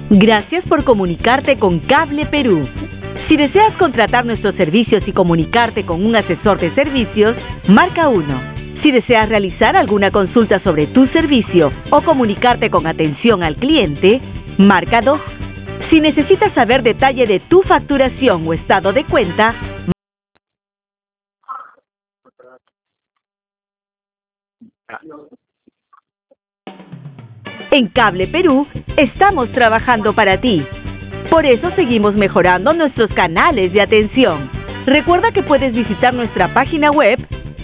Gracias por comunicarte con Cable Perú. Si deseas contratar nuestros servicios y comunicarte con un asesor de servicios, marca 1. Si deseas realizar alguna consulta sobre tu servicio o comunicarte con atención al cliente, marca 2. Si necesitas saber detalle de tu facturación o estado de cuenta, en Cable Perú estamos trabajando para ti. Por eso seguimos mejorando nuestros canales de atención. Recuerda que puedes visitar nuestra página web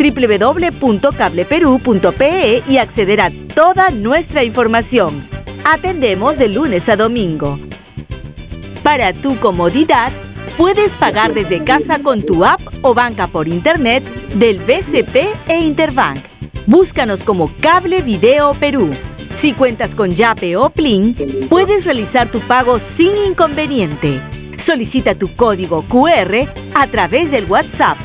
www.cableperu.pe y acceder a toda nuestra información. Atendemos de lunes a domingo. Para tu comodidad, puedes pagar desde casa con tu app o banca por internet del BCP e Interbank. Búscanos como Cable Video Perú. Si cuentas con Yape o Plin, puedes realizar tu pago sin inconveniente. Solicita tu código QR a través del WhatsApp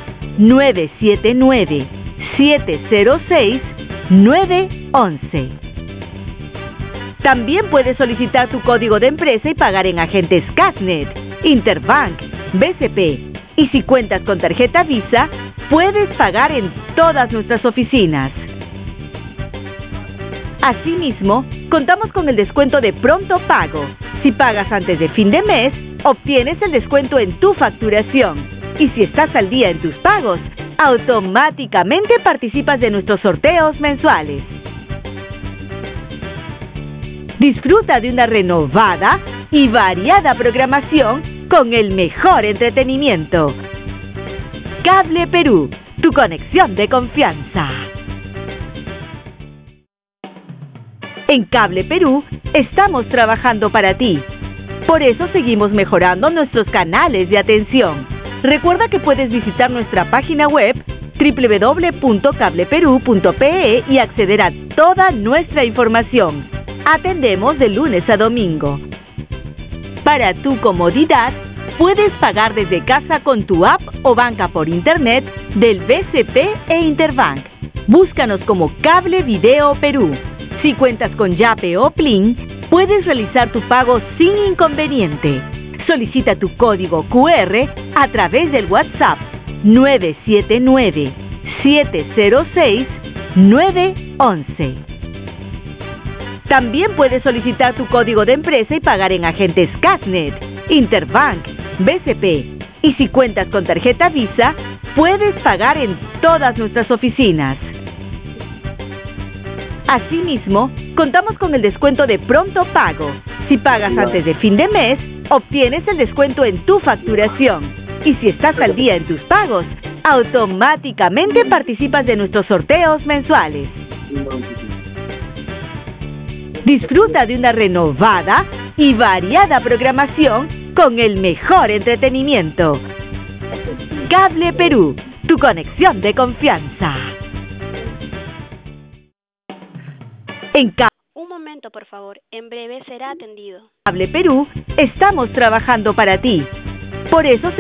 979-706-911. También puedes solicitar tu código de empresa y pagar en agentes Casnet, Interbank, BCP. Y si cuentas con tarjeta Visa, puedes pagar en todas nuestras oficinas. Asimismo, contamos con el descuento de pronto pago. Si pagas antes de fin de mes, obtienes el descuento en tu facturación. Y si estás al día en tus pagos, automáticamente participas de nuestros sorteos mensuales. Disfruta de una renovada y variada programación con el mejor entretenimiento. Cable Perú, tu conexión de confianza. En Cable Perú estamos trabajando para ti. Por eso seguimos mejorando nuestros canales de atención. Recuerda que puedes visitar nuestra página web www.cableperu.pe y acceder a toda nuestra información. Atendemos de lunes a domingo. Para tu comodidad, puedes pagar desde casa con tu app o banca por internet del BCP e Interbank. Búscanos como Cable Video Perú. Si cuentas con Yape o Plin, puedes realizar tu pago sin inconveniente. Solicita tu código QR a través del WhatsApp 979-706-911. También puedes solicitar tu código de empresa y pagar en agentes Casnet, Interbank, BCP. Y si cuentas con tarjeta Visa, puedes pagar en todas nuestras oficinas. Asimismo, contamos con el descuento de pronto pago. Si pagas antes de fin de mes, obtienes el descuento en tu facturación. Y si estás al día en tus pagos, automáticamente participas de nuestros sorteos mensuales. Disfruta de una renovada y variada programación con el mejor entretenimiento. Cable Perú, tu conexión de confianza. Un momento, por favor. En breve será atendido. Cable Perú estamos trabajando para ti. Por eso